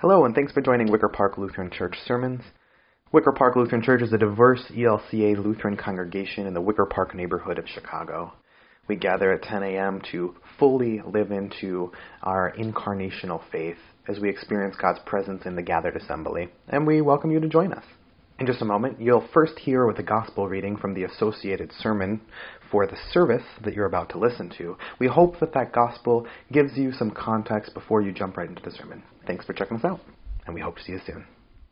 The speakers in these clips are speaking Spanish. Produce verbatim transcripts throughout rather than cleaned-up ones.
Hello, and thanks for joining Wicker Park Lutheran Church Sermons. Wicker Park Lutheran Church is a diverse E L C A Lutheran congregation in the Wicker Park neighborhood of Chicago. We gather at ten a.m. to fully live into our incarnational faith as we experience God's presence in the gathered assembly, and we welcome you to join us. In just a moment, you'll first hear with a gospel reading from the associated sermon for the service that you're about to listen to. We hope that that gospel gives you some context before you jump right into the sermon. Thanks for checking us out, and we hope to see you soon.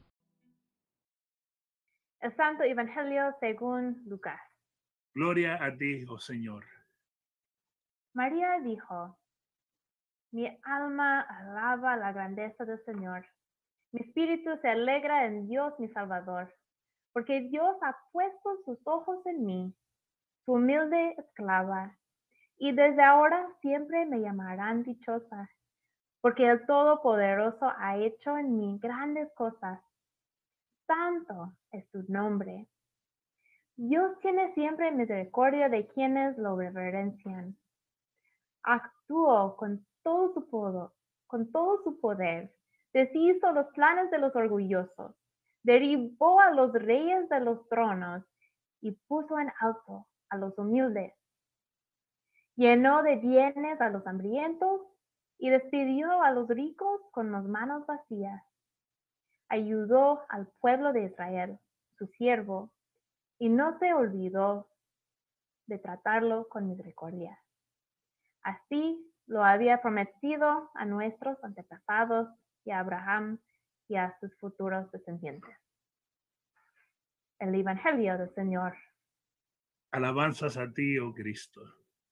El Santo Evangelio según Lucas. Gloria a ti, oh Señor. María dijo, mi alma alaba la grandeza del Señor. Mi espíritu se alegra en Dios mi Salvador, porque Dios ha puesto sus ojos en mí, su humilde esclava, y desde ahora siempre me llamarán dichosa, porque el Todopoderoso ha hecho en mí grandes cosas. Santo es tu nombre. Dios tiene siempre misericordia de quienes lo reverencian. Actuó con todo su poder, con todo su poder, deshizo los planes de los orgullosos, derribó a los reyes de los tronos y puso en alto a los humildes. Llenó de bienes a los hambrientos y despidió a los ricos con las manos vacías. Ayudó al pueblo de Israel, su siervo, y no se olvidó de tratarlo con misericordia. Así lo había prometido a nuestros antepasados y a Abraham y a sus futuros descendientes. El Evangelio del Señor. Alabanzas a ti, oh Cristo.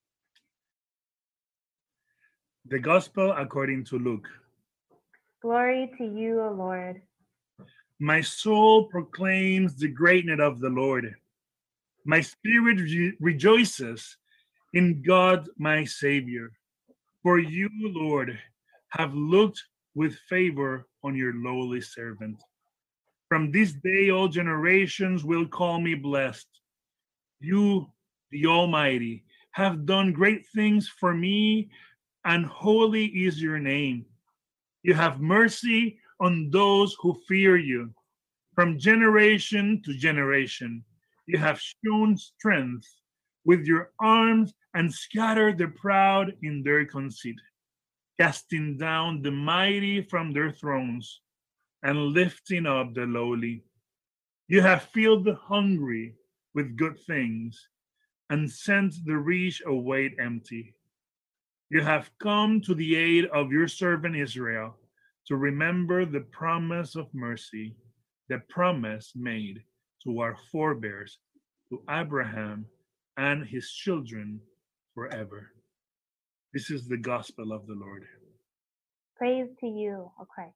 The Gospel according to Luke. Glory to you, O Lord. My soul proclaims the greatness of the Lord. My spirit re- rejoices in God, my Savior. For you, Lord, have looked with favor on your lowly servant. From this day, all generations will call me blessed. You, the Almighty, have done great things for me, and holy is your name. You have mercy on those who fear you. From generation to generation, you have shown strength with your arms and scattered the proud in their conceit, casting down the mighty from their thrones and lifting up the lowly. You have filled the hungry with good things and sent the rich away empty. You have come to the aid of your servant Israel to remember the promise of mercy, the promise made to our forebears, to Abraham and his children forever. This is the gospel of the Lord. Praise to you, O Christ.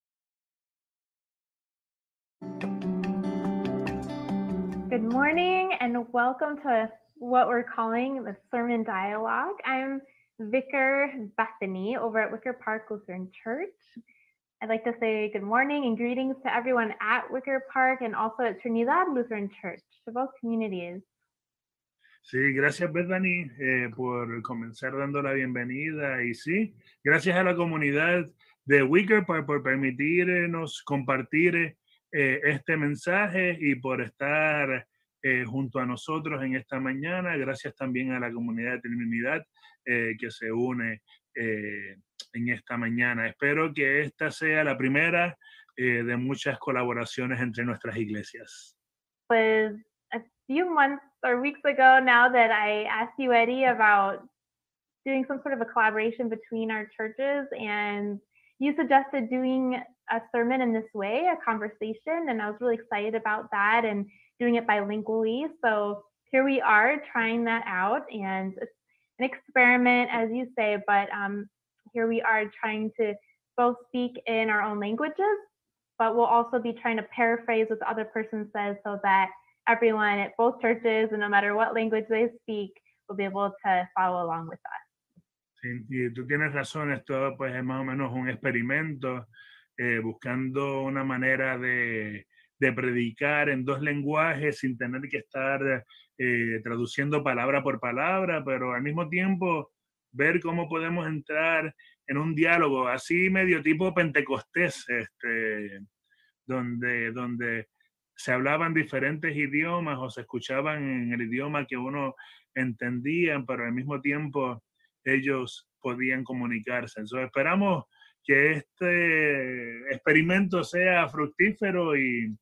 Good morning and welcome to what we're calling the Sermon Dialogue. I'm Vicar Bethany over at Wicker Park Lutheran Church. I'd like to say good morning and greetings to everyone at Wicker Park and also at Trinidad Lutheran Church, to both communities. Sí, gracias Bethany eh, por comenzar dando la bienvenida y sí, gracias a la comunidad de Wicker Park por permitirnos compartir eh, este mensaje y por estar eh, junto a nosotros en esta mañana. Gracias también a la comunidad de Trinidad eh, que se une eh, en esta mañana. Espero que esta sea la primera eh, de muchas colaboraciones entre nuestras iglesias. Pues a few months or weeks ago now that I asked you, Eddie, about doing some sort of a collaboration between our churches, and you suggested doing a sermon in this way, a conversation, and I was really excited about that and doing it bilingually. So here we are trying that out, and it's an experiment, as you say, but um, here we are trying to both speak in our own languages, but we'll also be trying to paraphrase what the other person says so that everyone at both churches, and no matter what language they speak, will be able to follow along with us. Sí, y tú tienes razón, esto pues es más o menos un experimento eh, buscando una manera de, de predicar en dos lenguajes sin tener que estar eh, traduciendo palabra por palabra, pero al mismo tiempo ver cómo podemos entrar en un diálogo así medio tipo pentecostés, este, donde, donde se hablaban diferentes idiomas o se escuchaban en el idioma que uno entendía, pero al mismo tiempo ellos podían comunicarse. Entonces esperamos que este experimento sea fructífero y,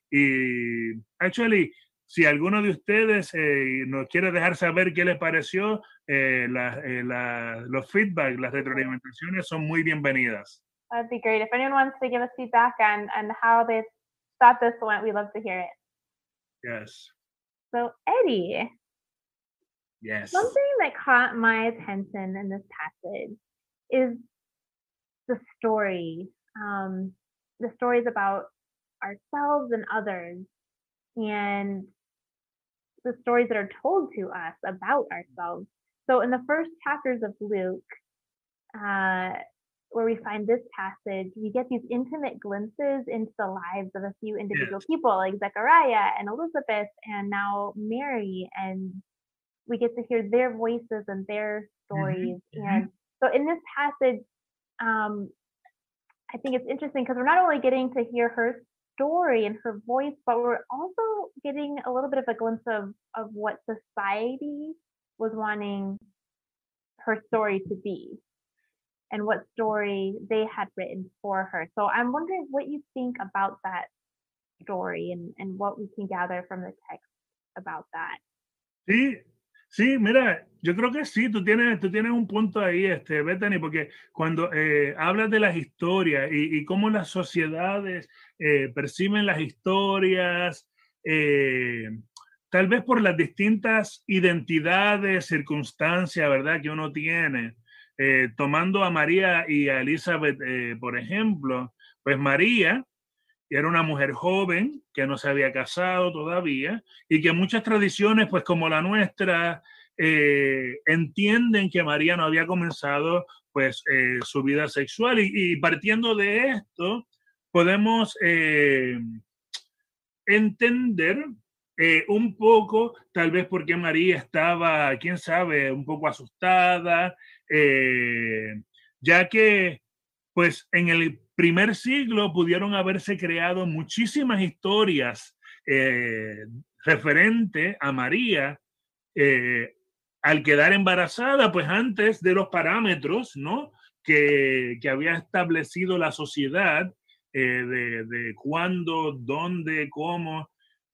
y actually, si alguno de ustedes eh, nos quiere dejar saber qué les pareció, eh, la, eh, la, los feedback, las retroalimentaciones son muy bienvenidas. That'd be great. If anyone wants to give us feedback on, on how they thought this went, we'd love to hear it. Yes. So, Eddie, Yes. something that caught my attention in this passage is the story, um, the stories about ourselves and others, and the stories that are told to us about ourselves. So, in the first chapters of Luke, uh, where we find this passage, we get these intimate glimpses into the lives of a few individual Yes. people, like Zechariah and Elizabeth, and now Mary, and we get to hear their voices and their stories. Mhm, And so, in this passage, um, I think it's interesting because we're not only getting to hear her story and her voice, but we're also getting a little bit of a glimpse of of what society was wanting her story to be and what story they had written for her. So I'm wondering what you think about that story and, and what we can gather from the text about that. Sí, sí, mira, yo creo que sí, tú tienes, tú tienes un punto ahí, este, Bethany, porque cuando eh, hablas de las historias y, y cómo las sociedades eh, perciben las historias, eh, tal vez por las distintas identidades, circunstancias, ¿verdad?, que uno tiene. Eh, tomando a María y a Elizabeth, eh, por ejemplo, pues María era una mujer joven que no se había casado todavía y que muchas tradiciones, pues como la nuestra, eh, entienden que María no había comenzado pues eh, su vida sexual y, y, partiendo de esto podemos eh, entender eh, un poco, tal vez porque María estaba, quién sabe, un poco asustada, eh, ya que pues en el primer siglo pudieron haberse creado muchísimas historias eh, referente a María eh, al quedar embarazada, pues antes de los parámetros, ¿no?, que, que había establecido la sociedad eh, de, de cuándo, dónde, cómo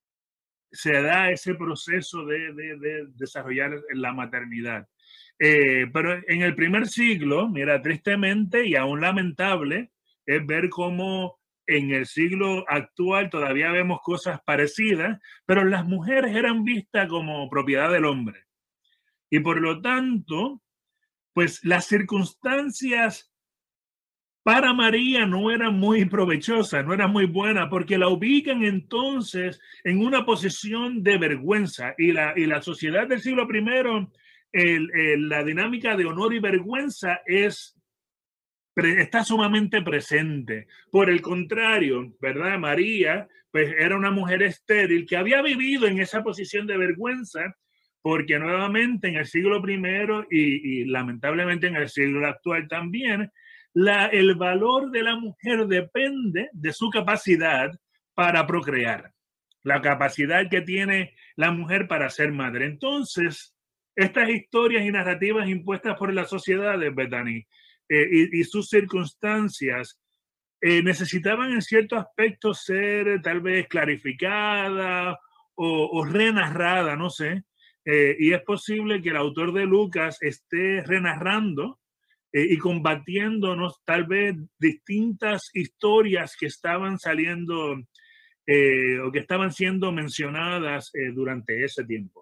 se da ese proceso de, de, de desarrollar la maternidad. Eh, pero en el primer siglo, mira, tristemente y aún lamentable, es ver cómo en el siglo actual todavía vemos cosas parecidas, pero las mujeres eran vistas como propiedad del hombre. Y por lo tanto, pues las circunstancias para María no era muy provechosa, no era muy buena, porque la ubican entonces en una posición de vergüenza. Y la, y la sociedad del siglo primero, el, el, la dinámica de honor y vergüenza es, está sumamente presente. Por el contrario, ¿verdad? María, pues era una mujer estéril que había vivido en esa posición de vergüenza, porque nuevamente en el siglo primero y, y lamentablemente en el siglo actual también, La, el valor de la mujer depende de su capacidad para procrear, la capacidad que tiene la mujer para ser madre. Entonces, estas historias y narrativas impuestas por las sociedades, Bethany, eh, y, y sus circunstancias, eh, necesitaban en cierto aspecto ser tal vez clarificadas o, o renarradas, no sé, eh, y es posible que el autor de Lucas esté renarrando Eh, y combatiéndonos tal vez distintas historias que estaban saliendo eh, o que estaban siendo mencionadas eh, durante ese tiempo.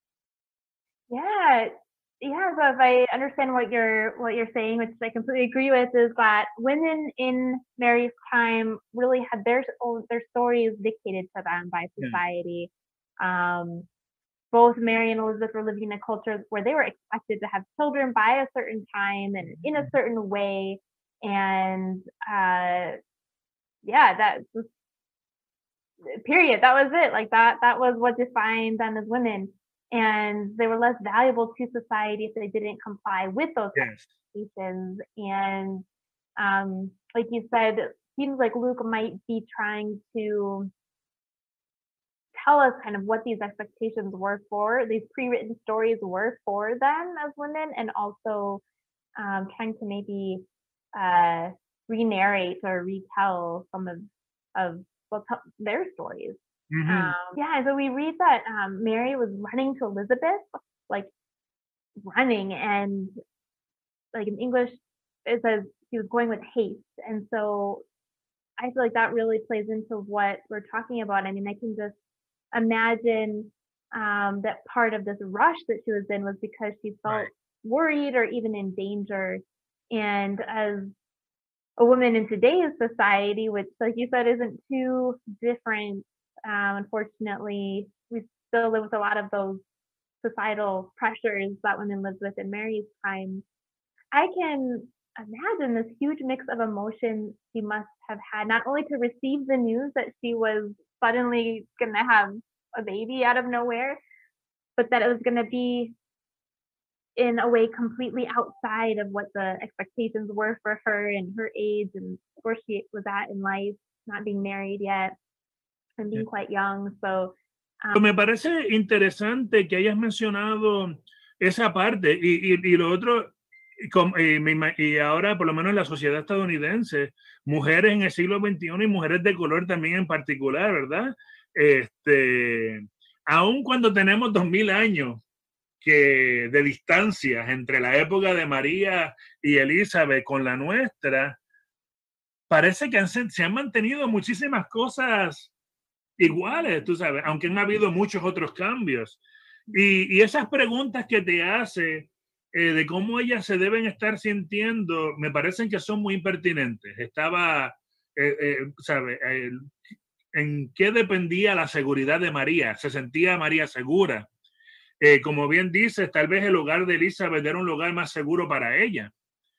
Yeah, yeah. So if I understand what you're what you're saying, which I completely agree with, is that women in Mary's time really had their own their stories dictated to them by society. Yeah. Um, both Mary and Elizabeth were living in a culture where they were expected to have children by a certain time and in a certain way. And uh, yeah, that period. That was it. Like that, that was what defined them as women. and they were less valuable to society if they didn't comply with those Yes. expectations. And um, like you said, it seems like Luke might be trying to tell us kind of what these expectations were for, these pre-written stories were for them as women, and also um, trying to maybe uh, re-narrate or retell some of of well, their stories. Mm-hmm. Um, yeah, so we read that um, Mary was running to Elizabeth, like running, and like in English, it says she was going with haste, and so I feel like that really plays into what we're talking about. I mean, I can just imagine um, that part of this rush that she was in was because she felt Right. worried or even in danger. And as a woman in today's society, which, like you said, isn't too different, um, unfortunately, we still live with a lot of those societal pressures that women lived with in Mary's time. I can imagine this huge mix of emotion she must have had, not only to receive the news that she was suddenly going to have a baby out of nowhere, but that it was going to be in a way completely outside of what the expectations were for her and her age and where she was at in life, not being married yet and being quite young. So, um, Me parece interesante que hayas mencionado esa parte y, y, y lo otro, y, com- y me ima- y ahora por lo menos en la sociedad estadounidense, mujeres en el siglo veintiuno y mujeres de color también en particular, ¿verdad? Este, aun cuando tenemos dos mil años que de distancia entre la época de María y Elizabeth con la nuestra, parece que han, se se han mantenido muchísimas cosas iguales, tú sabes, aunque han habido muchos otros cambios. Y, y esas preguntas que te hace eh, de cómo ellas se deben estar sintiendo, me parecen que son muy pertinentes. Estaba, eh, eh, ¿sabe? Eh, ¿En qué dependía la seguridad de María? ¿Se sentía María segura? Eh, como bien dices, tal vez el hogar de Elizabeth era un lugar más seguro para ella.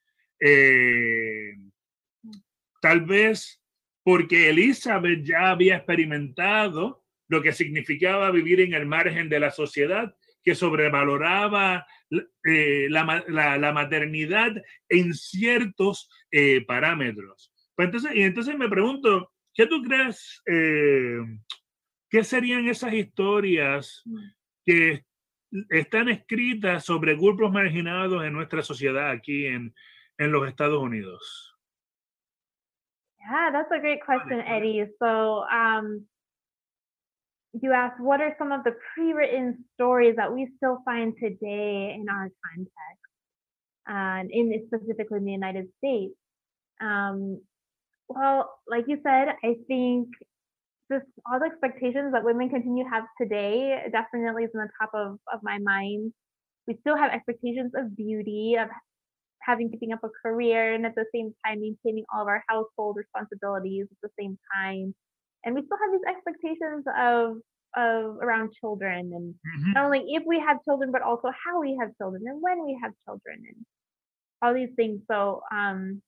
Eh, tal vez porque Elizabeth ya había experimentado lo que significaba vivir en el margen de la sociedad, que sobrevaloraba eh, la, la, la, maternidad en ciertos eh, parámetros. Pues entonces, y entonces me pregunto, ¿qué tú crees? Eh, ¿Qué serían esas historias que están escritas sobre grupos marginados en nuestra sociedad aquí en, en los Estados Unidos? yeah, that's a great question, Eddie. So, um, you asked, what are some of the pre-written stories that we still find today in our context, uh, in specifically in the United States? Um, well, like you said, I think just all the expectations that women continue to have today definitely is on the top of, of my mind. We still have expectations of beauty, of having keeping up a career, and at the same time maintaining all of our household responsibilities at the same time. And we still have these expectations of of around children, and Mm-hmm. not only if we have children, but also how we have children and when we have children and all these things. So um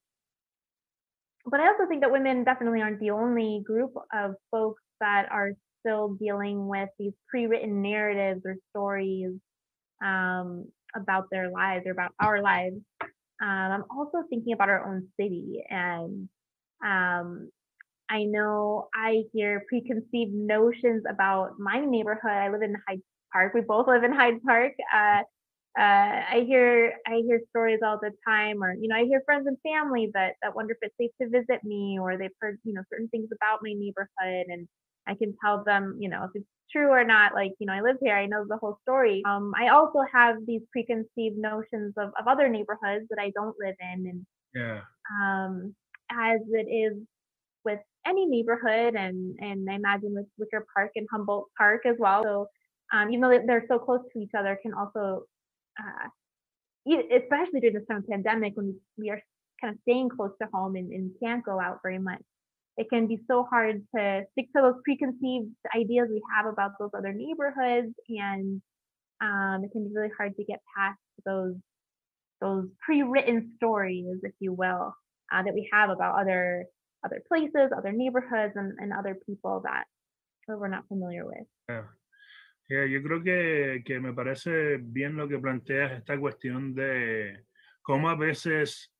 but I also think that women definitely aren't the only group of folks that are still dealing with these pre-written narratives or stories um, about their lives or about our lives. Um, I'm also thinking about our own city, and um, I know I hear preconceived notions about my neighborhood. I live in Hyde Park. We both live in Hyde Park. Uh, uh, I hear I hear stories all the time, or you know, I hear friends and family that that wonder if it's safe to visit me, or they've heard you know certain things about my neighborhood, and I can tell them you know if it's true or not. Like you know, I live here, I know the whole story. Um, I also have these preconceived notions of of other neighborhoods that I don't live in, and Yeah. um, as it is with any neighborhood, and and I imagine with Wicker Park and Humboldt Park as well. So um, even though they're so close to each other, can also uh, especially during this time of pandemic when we are kind of staying close to home and, and can't go out very much, it can be so hard to stick to those preconceived ideas we have about those other neighborhoods, and um, it can be really hard to get past those those pre-written stories, if you will, uh, that we have about other other places, other neighborhoods, and, and other people that we're not familiar with. Yeah. Yeah, yo creo que, que me parece bien lo que planteas, esta cuestión de cómo a veces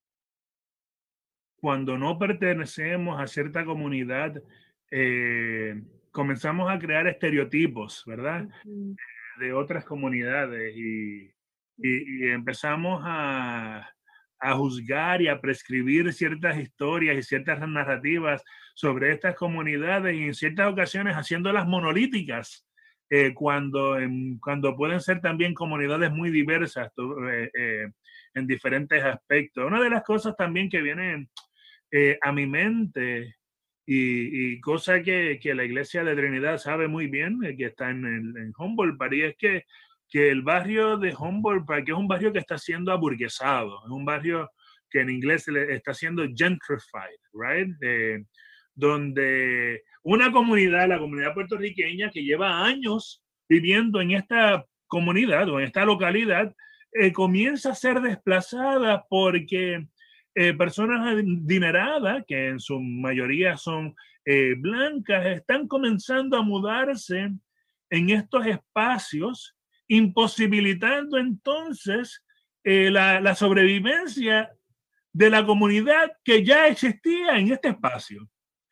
cuando no pertenecemos a cierta comunidad, eh, comenzamos a crear estereotipos, ¿verdad? Ujú, De otras comunidades y, y- y empezamos a, a juzgar y a prescribir ciertas historias y ciertas narrativas sobre estas comunidades y en ciertas ocasiones haciéndolas monolíticas, eh, cuando, en- cuando pueden ser también comunidades muy diversas to- eh, eh, en diferentes aspectos. Una de las cosas también que viene eh, a mi mente y, y cosa que, que la iglesia de Trinidad sabe muy bien, eh, que está en, el, en Humboldt Park, y es que, que el barrio de Humboldt Park es un barrio que está siendo aburguesado, es un barrio que en inglés se le está siendo gentrified, right? Eh, donde una comunidad, la comunidad puertorriqueña, que lleva años viviendo en esta comunidad o en esta localidad, eh, comienza a ser desplazada porque eh, personas adineradas, que en su mayoría son eh, blancas, están comenzando a mudarse en estos espacios, imposibilitando entonces eh, la, la sobrevivencia de la comunidad que ya existía en este espacio.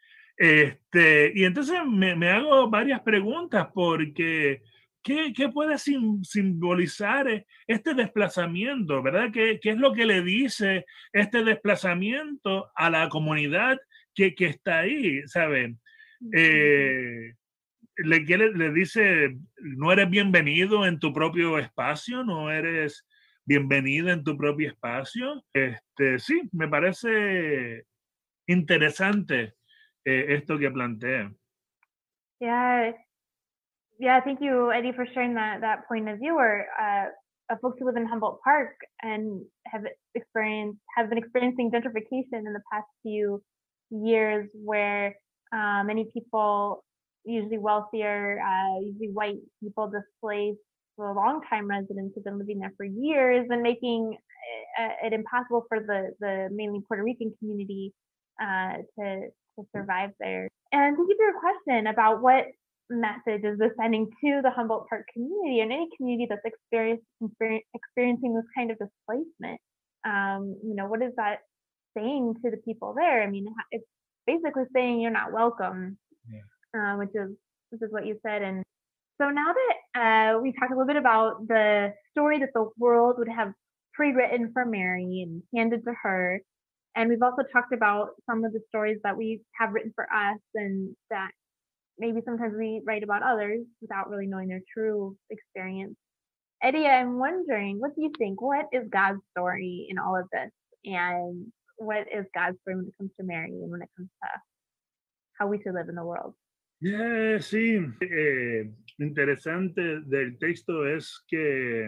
Este, y entonces me, me hago varias preguntas porque ¿qué, qué puede sim, simbolizar este desplazamiento? ¿Verdad? ¿Qué, ¿Qué es lo que le dice este desplazamiento a la comunidad que, que está ahí? ¿Sabe? ujú. Eh, le, quiere, le dice, no eres bienvenido en tu propio espacio, no eres bienvenida en tu propio espacio. Este, sí, me parece interesante eh, esto que plantea. Yeah, yeah. Thank you, Eddie, for sharing that that point of view. Where uh, uh, folks who live in Humboldt Park and have experienced have been experiencing gentrification in the past few years, where uh, many people, usually wealthier, uh, usually white people, displaced the longtime residents who've been living there for years and making uh, it impossible for the the mainly Puerto Rican community uh, to to survive there. And thank you for your question about what message is this sending to the Humboldt Park community and any community that's experiencing experiencing this kind of displacement. Um, you know, what is that saying to the people there? I mean, it's basically saying you're not welcome, Yeah. uh, which is which is what you said. And so now that uh, we talked a little bit about the story that the world would have pre-written for Mary and handed to her, and we've also talked about some of the stories that we have written for us and that maybe sometimes we write about others without really knowing their true experience. Eddie, I'm wondering, what do you think? What is God's story in all of this? And what is God's story when it comes to Mary and when it comes to how we should live in the world? Yeah, sí, eh, interesante del texto es que,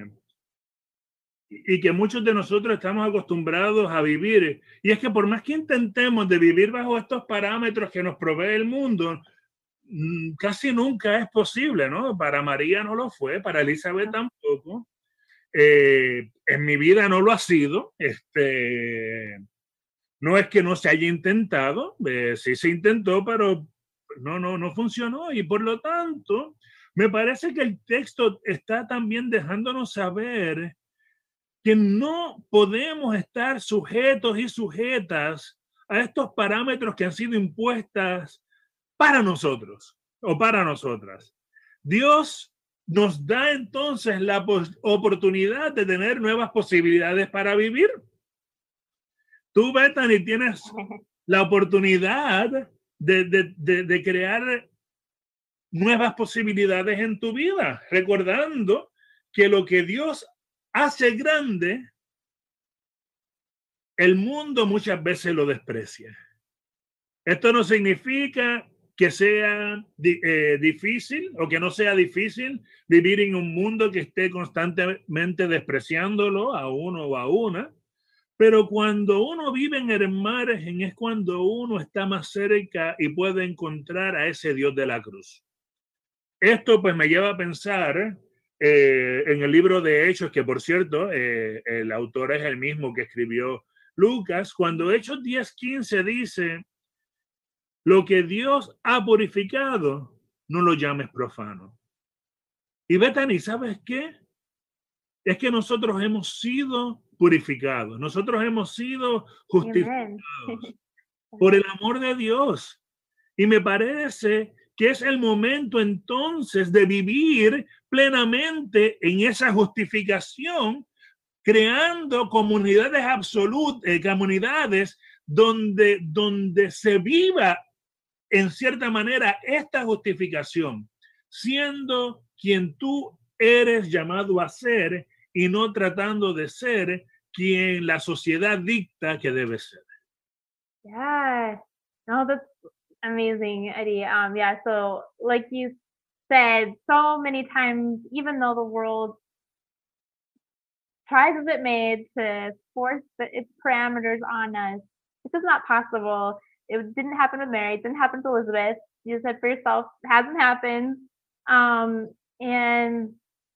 y que muchos de nosotros estamos acostumbrados a vivir, y es que por más que intentemos de vivir bajo estos parámetros que nos provee el mundo, mm, casi nunca es posible, ¿no? Para María no lo fue, para Elizabeth tampoco. Eh, en mi vida no lo ha sido. Este, no es que no se haya intentado, eh, sí se intentó, pero no, no, no funcionó. Y por lo tanto, me parece que el texto está también dejándonos saber que no podemos estar sujetos y sujetas a estos parámetros que han sido impuestas para nosotros o para nosotras. Dios nos da entonces la oportunidad de tener nuevas posibilidades para vivir. Tú, Bethany, tienes la oportunidad de, de, de, de crear nuevas posibilidades en tu vida, recordando que lo que Dios hace grande, el mundo muchas veces lo desprecia. Esto no significa que sea eh, difícil o que no sea difícil vivir en un mundo que esté constantemente despreciándolo a uno o a una, pero cuando uno vive en el margen es cuando uno está más cerca y puede encontrar a ese Dios de la cruz. Esto pues me lleva a pensar eh, en el libro de Hechos, que por cierto, eh, el autor es el mismo que escribió Lucas, cuando Hechos diez quince dice: lo que Dios ha purificado, no lo llames profano. Y Bethany, ¿sabes qué? Es que nosotros hemos sido purificados, nosotros hemos sido justificados Amen. por el amor de Dios. Y me parece que es el momento entonces de vivir plenamente en esa justificación, creando comunidades absolutas, eh, comunidades donde, donde se viva en cierta manera esta justificación, siendo quien tú eres llamado a ser y no tratando de ser quien la sociedad dicta que debe ser. Yeah. No, that's amazing, Eddie. Um, yeah, so like you said, so many times, even though the world tries as it may to force the, its parameters on us, it's just not possible. It didn't happen with Mary. It didn't happen to Elizabeth. You said for yourself, it hasn't happened. Um, and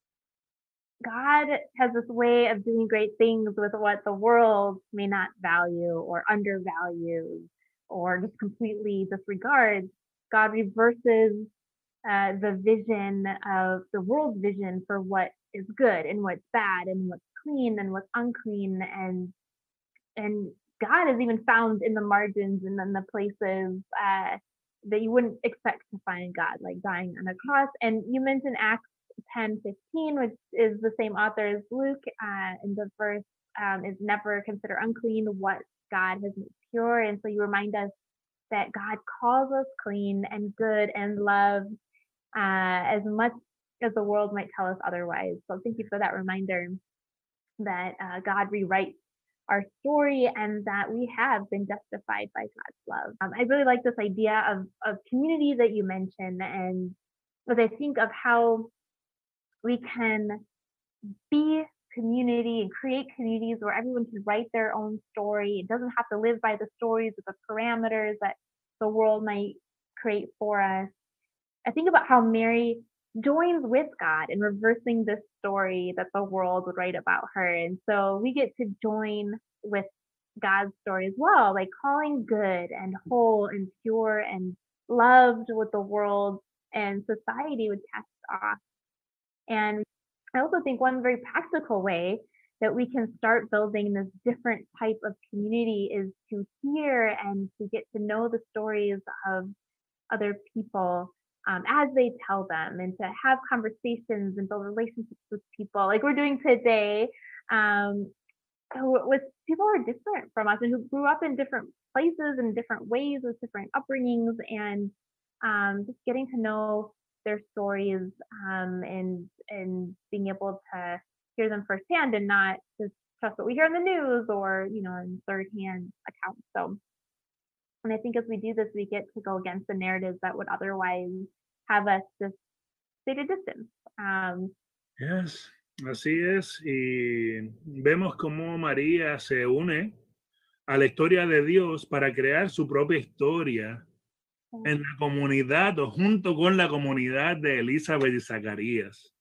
God has this way of doing great things with what the world may not value or undervalue or just completely disregard. God reverses uh, the vision of the world's vision for what is good and what's bad and what's clean and what's unclean, and and God is even found in the margins and in the places uh, that you wouldn't expect to find God, like dying on a cross. And you mentioned Acts ten fifteen, which is the same author as Luke, uh, and the verse um, is never consider unclean what God has made pure. And so you remind us that God calls us clean and good and love uh, as much as the world might tell us otherwise. So thank you for that reminder that uh, God rewrites our story and that we have been justified by God's love. Um, I really like this idea of, of community that you mentioned, and as I think of how we can be community and create communities where everyone can write their own story. It doesn't have to live by the stories or the parameters that the world might create for us. I think about how Mary joins with God in reversing this story that the world would write about her. And so we get to join with God's story as well, like calling good and whole and pure and loved what the world and society would cast off. And I also think one very practical way that we can start building this different type of community is to hear and to get to know the stories of other people um, as they tell them, and to have conversations and build relationships with people like we're doing today, um, who, with people who are different from us and who grew up in different places and different ways with different upbringings, and um, just getting to know their stories um, and and being able to hear them firsthand and not just trust what we hear in the news or you know in third-hand accounts. So, and I think as we do this, we get to go against the narratives that would otherwise have us just stay at a distance. Um, Yes, así es. Y vemos cómo María se une a la historia de Dios para crear su propia historia en la comunidad o junto con la comunidad de Elizabeth y Zacarías.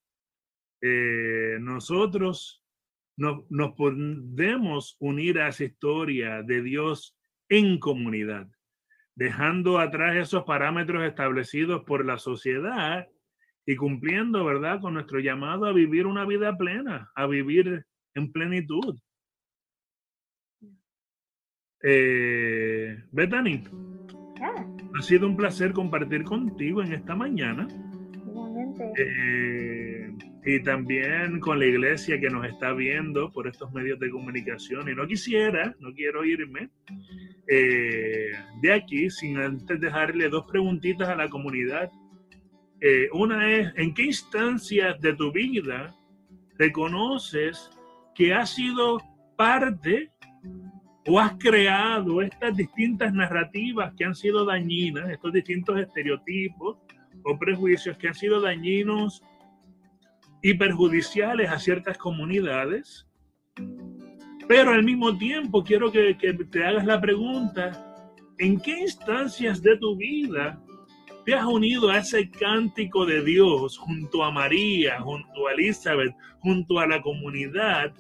Eh, nosotros no, nos podemos unir a esa historia de Dios en comunidad, dejando atrás esos parámetros establecidos por la sociedad y cumpliendo, ¿verdad?, con nuestro llamado a vivir una vida plena, a vivir en plenitud. Eh, Bethany, yeah, ha sido un placer compartir contigo en esta mañana. igualmente. Eh, y también con la iglesia que nos está viendo por estos medios de comunicación. Y no quisiera, no quiero irme eh, de aquí sin antes dejarle dos preguntitas a la comunidad. Eh, una es, ¿en qué instancias de tu vida reconoces que has sido parte o has creado estas distintas narrativas que han sido dañinas, estos distintos estereotipos o prejuicios que han sido dañinos y perjudiciales a ciertas comunidades? Pero al mismo tiempo quiero que, que te hagas la pregunta, ¿en qué instancias de tu vida te has unido a ese cántico de Dios junto a María, junto a Elizabeth, junto a la comunidad,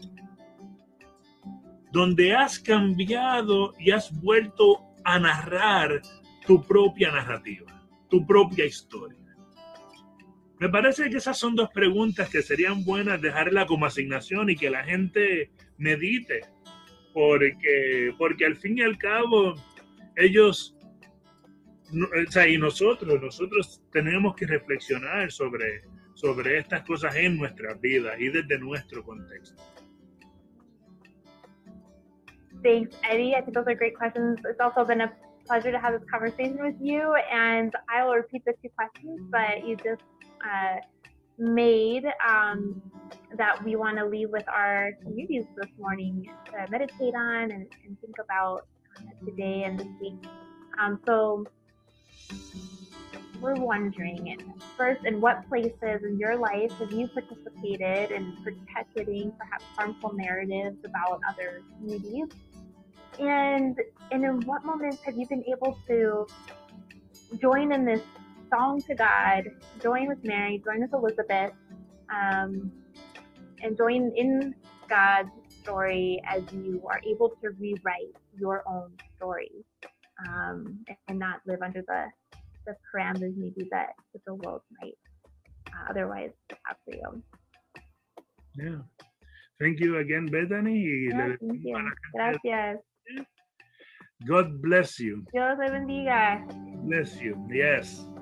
donde has cambiado y has vuelto a narrar tu propia narrativa, tu propia historia? Me parece que esas son dos preguntas que serían buenas dejarla como asignación y que la gente medite, porque, porque al fin y al cabo ellos, no, o sea, y nosotros, nosotros tenemos que reflexionar sobre, sobre estas cosas en nuestras vidas y desde nuestro contexto. Thanks, Eddie. I think those are great questions. It's also been a pleasure to have this conversation with you, and I will repeat the two questions, but you just uh, made um, that we want to leave with our communities this morning to meditate on and, and think about uh, today and this week. Um, so we're wondering, first, in what places in your life have you participated in perpetuating perhaps harmful narratives about other communities? And, and in what moments have you been able to join in this song to God, join with Mary, join with Elizabeth, um, and join in God's story as you are able to rewrite your own story, um, and not live under the, the parameters maybe that, that the world might uh, otherwise have for you. Yeah. Thank you again, Bethany. Yeah, thank you. Gracias. God bless you. Dios le bendiga. Bless you. Yes.